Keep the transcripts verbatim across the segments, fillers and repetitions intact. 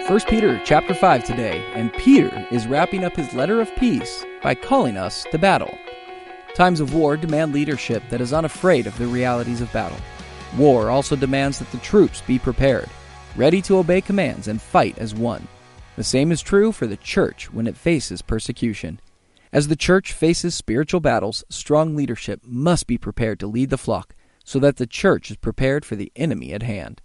First Peter chapter five today, and Peter is wrapping up his letter of peace by calling us to battle. Times of war demand leadership that is unafraid of the realities of battle. War also demands that the troops be prepared, ready to obey commands and fight as one. The same is true for the church when it faces persecution. As the church faces spiritual battles, strong leadership must be prepared to lead the flock so that the church is prepared for the enemy at hand.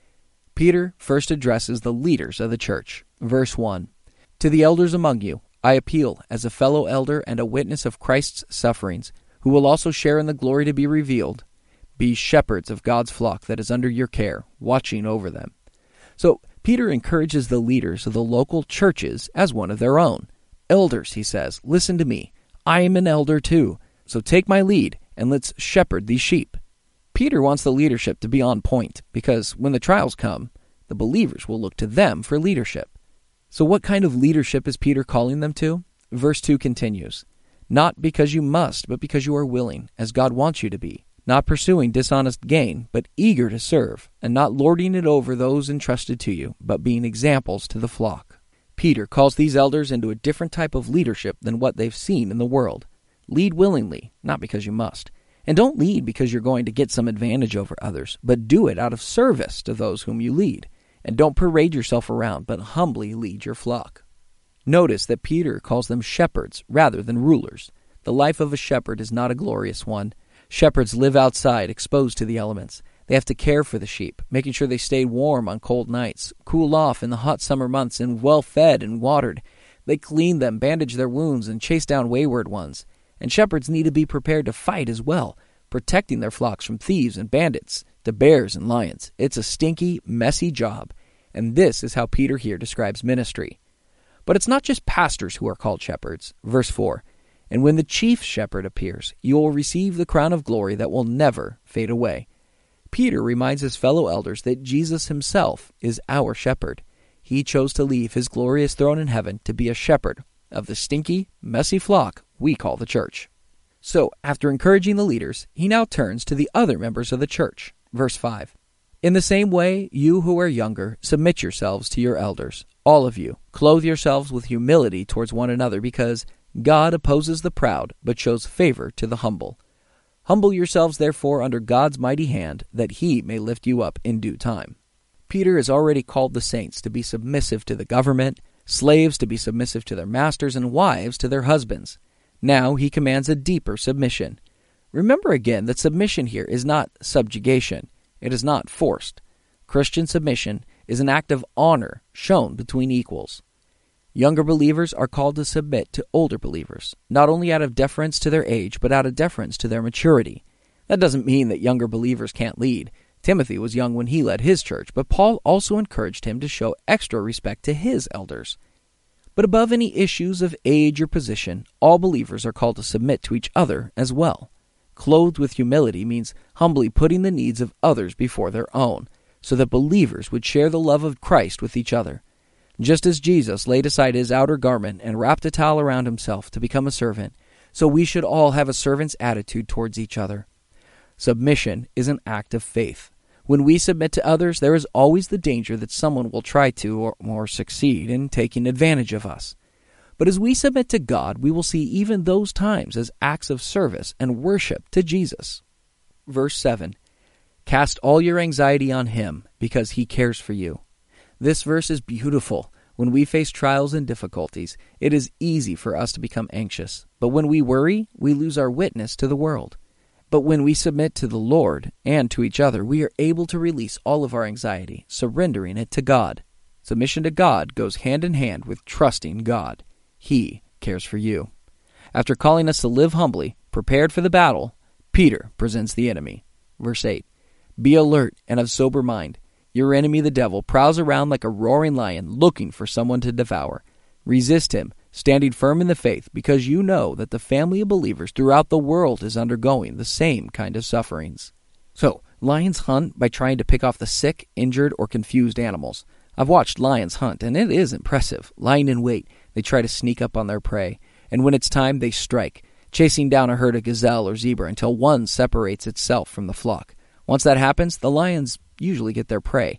Peter first addresses the leaders of the church. Verse one, "To the elders among you, I appeal as a fellow elder and a witness of Christ's sufferings, who will also share in the glory to be revealed. Be shepherds of God's flock that is under your care, watching over them." So Peter encourages the leaders of the local churches as one of their own. Elders, he says, listen to me. I am an elder too, so take my lead and let's shepherd these sheep. Peter wants the leadership to be on point because when the trials come, the believers will look to them for leadership. So what kind of leadership is Peter calling them to? Verse two continues, "Not because you must, but because you are willing, as God wants you to be, not pursuing dishonest gain, but eager to serve, and not lording it over those entrusted to you, but being examples to the flock." Peter calls these elders into a different type of leadership than what they've seen in the world. Lead willingly, not because you must. And don't lead because you're going to get some advantage over others, but do it out of service to those whom you lead. And don't parade yourself around, but humbly lead your flock. Notice that Peter calls them shepherds rather than rulers. The life of a shepherd is not a glorious one. Shepherds live outside, exposed to the elements. They have to care for the sheep, making sure they stay warm on cold nights, cool off in the hot summer months, and well fed and watered. They clean them, bandage their wounds, and chase down wayward ones. And shepherds need to be prepared to fight as well, protecting their flocks from thieves and bandits, to bears and lions. It's a stinky, messy job, and this is how Peter here describes ministry. But it's not just pastors who are called shepherds. Verse four, "And when the chief shepherd appears, you will receive the crown of glory that will never fade away." Peter reminds his fellow elders that Jesus himself is our shepherd. He chose to leave his glorious throne in heaven to be a shepherd of the stinky, messy flock we call the church. So, after encouraging the leaders, he now turns to the other members of the church. Verse five, "In the same way, you who are younger, submit yourselves to your elders. All of you, clothe yourselves with humility towards one another, because God opposes the proud, but shows favor to the humble. Humble yourselves, therefore, under God's mighty hand, that he may lift you up in due time." Peter has already called the saints to be submissive to the government, slaves to be submissive to their masters, and wives to their husbands. Now he commands a deeper submission. Remember again that submission here is not subjugation. It is not forced. Christian submission is an act of honor shown between equals. Younger believers are called to submit to older believers, not only out of deference to their age, but out of deference to their maturity. That doesn't mean that younger believers can't lead. Timothy was young when he led his church, but Paul also encouraged him to show extra respect to his elders. But above any issues of age or position, all believers are called to submit to each other as well. Clothed with humility means humbly putting the needs of others before their own, so that believers would share the love of Christ with each other. Just as Jesus laid aside his outer garment and wrapped a towel around himself to become a servant, so we should all have a servant's attitude towards each other. Submission is an act of faith. When we submit to others, there is always the danger that someone will try to or, or succeed in taking advantage of us. But as we submit to God, we will see even those times as acts of service and worship to Jesus. Verse seven, "Cast all your anxiety on him, because he cares for you." This verse is beautiful. When we face trials and difficulties, it is easy for us to become anxious. But when we worry, we lose our witness to the world. But when we submit to the Lord and to each other, we are able to release all of our anxiety, surrendering it to God. Submission to God goes hand in hand with trusting God. He cares for you. After calling us to live humbly, prepared for the battle, Peter presents the enemy. Verse eight, "Be alert and of sober mind. Your enemy, the devil, prowls around like a roaring lion, looking for someone to devour. Resist him, standing firm in the faith, because you know that the family of believers throughout the world is undergoing the same kind of sufferings." So, lions hunt by trying to pick off the sick, injured, or confused animals. I've watched lions hunt, and it is impressive. Lying in wait, they try to sneak up on their prey, and when it's time, they strike, chasing down a herd of gazelle or zebra until one separates itself from the flock. Once that happens, the lions usually get their prey.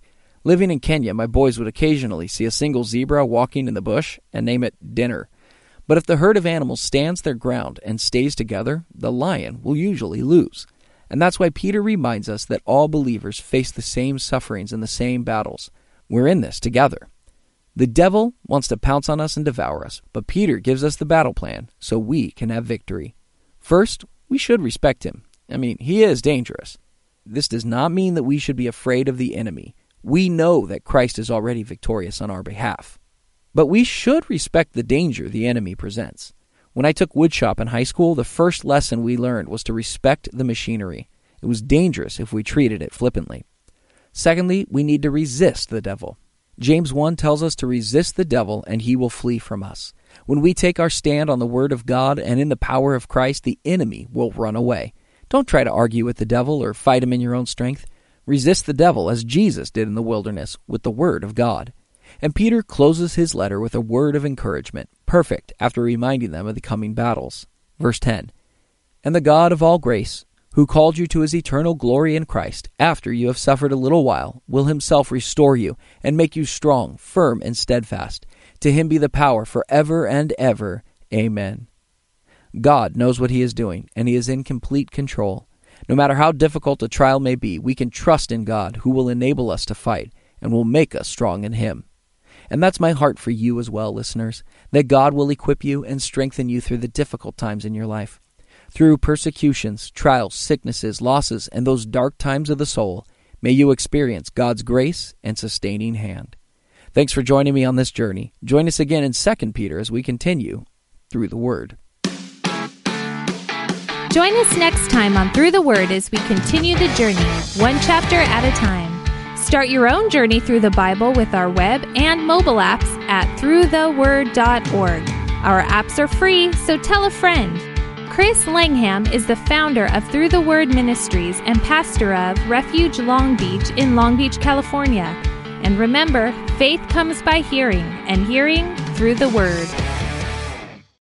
Living in Kenya, my boys would occasionally see a single zebra walking in the bush and name it dinner. But if the herd of animals stands their ground and stays together, the lion will usually lose. And that's why Peter reminds us that all believers face the same sufferings and the same battles. We're in this together. The devil wants to pounce on us and devour us, but Peter gives us the battle plan so we can have victory. First, we should respect him. I mean, he is dangerous. This does not mean that we should be afraid of the enemy. We know that Christ is already victorious on our behalf. But we should respect the danger the enemy presents. When I took woodshop in high school, the first lesson we learned was to respect the machinery. It was dangerous if we treated it flippantly. Secondly, we need to resist the devil. James one tells us to resist the devil and he will flee from us. When we take our stand on the word of God and in the power of Christ, the enemy will run away. Don't try to argue with the devil or fight him in your own strength. Resist the devil as Jesus did in the wilderness with the word of God. And Peter closes his letter with a word of encouragement, perfect after reminding them of the coming battles. Verse ten, "And the God of all grace, who called you to his eternal glory in Christ, after you have suffered a little while, will himself restore you and make you strong, firm, and steadfast. To him be the power forever and ever. Amen." God knows what he is doing, and he is in complete control. No matter how difficult a trial may be, we can trust in God, who will enable us to fight and will make us strong in him. And that's my heart for you as well, listeners, that God will equip you and strengthen you through the difficult times in your life. Through persecutions, trials, sicknesses, losses, and those dark times of the soul, may you experience God's grace and sustaining hand. Thanks for joining me on this journey. Join us again in Second Peter as we continue through the Word. Join us next time on Through the Word as we continue the journey, one chapter at a time. Start your own journey through the Bible with our web and mobile apps at through the word dot org. Our apps are free, so tell a friend. Chris Langham is the founder of Through the Word Ministries and pastor of Refuge Long Beach in Long Beach, California. And remember, faith comes by hearing, and hearing through the Word.